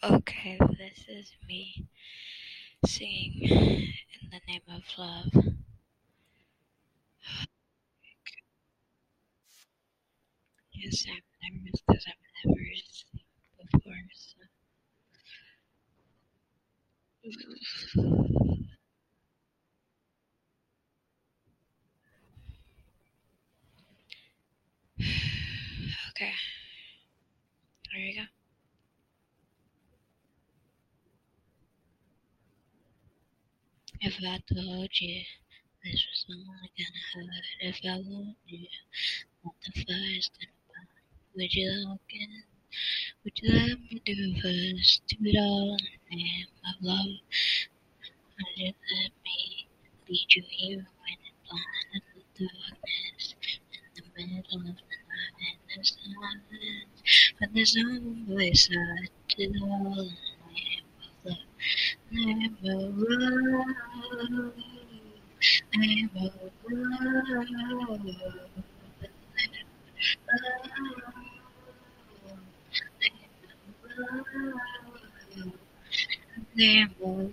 Okay, this is me singing In the Name of Love. Yes, I'm nervous because I've never seen before. Okay, here you go. If I told you this was only gonna hurt, if I warned you that the fire's gonna burn, would you look in? Would you let me do first? Do it all in the name of love. Would you let me lead you here when it's blind in the darkness? In the middle of the night, in the silence, when there's no voice, I did all in the name of love. Name of love. Name of love. Name of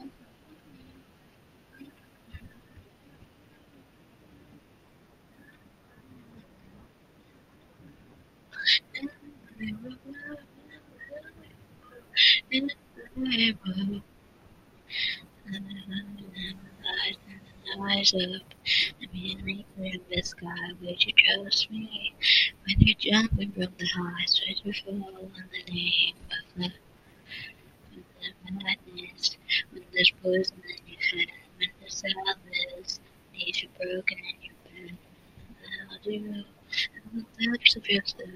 rise up and be an anchor in the sky. Would you trust me when you're jumping from the heights? Would you fall in the name of love? When the madness, when there's poison in your head, when the sadness needs you broken in your bed, I'll do in the depths of your soul.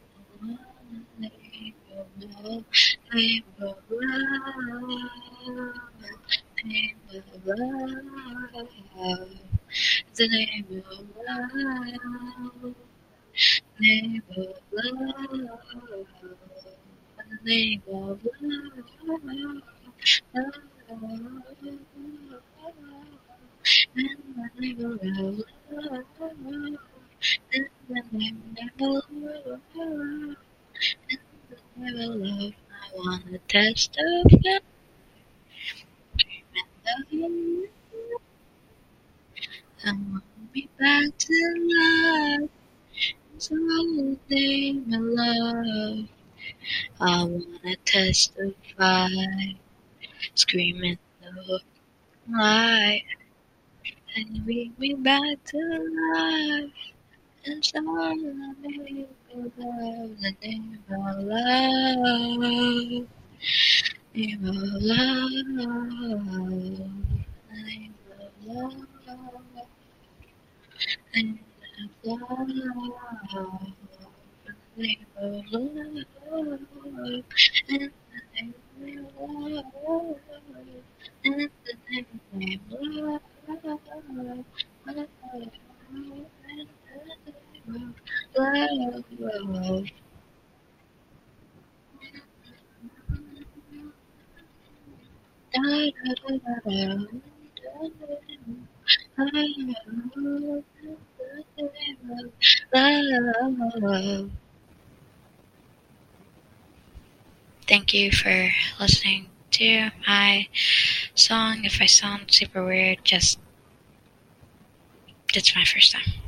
Name of love, name of love, name of love, the name of love, name of love, the name of love, in the name of love, in the name of love. Never love, I wanna testify. Remember, I wanna be back to life. It's all day, my love. I wanna testify. Screaming the light. And you bring me back to life. It's all I need of love. The name of love. Name of love. Name of love. Name of love. Name of love. And the name of love. And the name of love. And the name of love. Da da da da da. Thank you for listening to my song. If I sound super weird, just it's my first time.